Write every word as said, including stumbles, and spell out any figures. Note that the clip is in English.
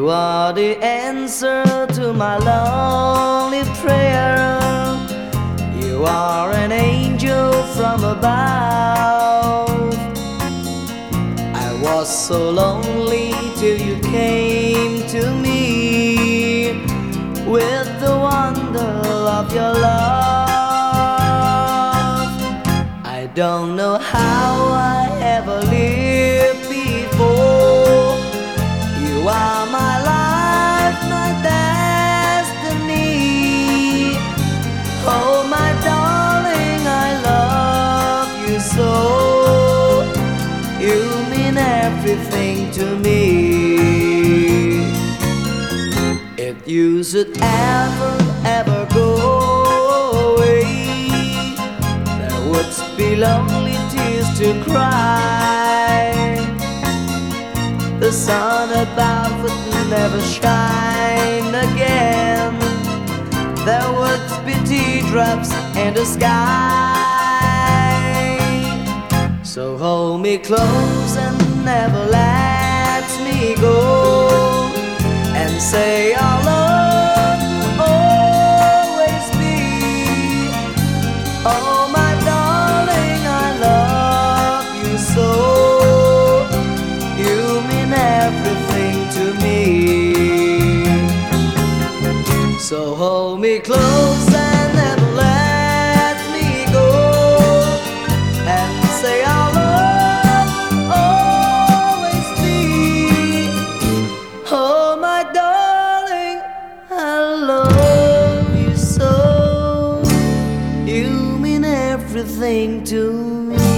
You are the answer to my lonely prayer. You are an angel from above. I was so lonely till you came to me with the wonder of your love. I don't know how I ever lived before. You are my life, my destiny. Oh, my darling, I love you so. You mean everything to me. If you should ever, ever go away, there would be lonely tears to cry. The sun above would never shine again. There would be teardrops in the sky. So hold me close and never let me go, and say our love will always be. Oh, my darling, I love you so. You mean everything to me. So hold me close and never let me go, and say our love will always be. Oh, my darling, I love you so. You mean everything to me.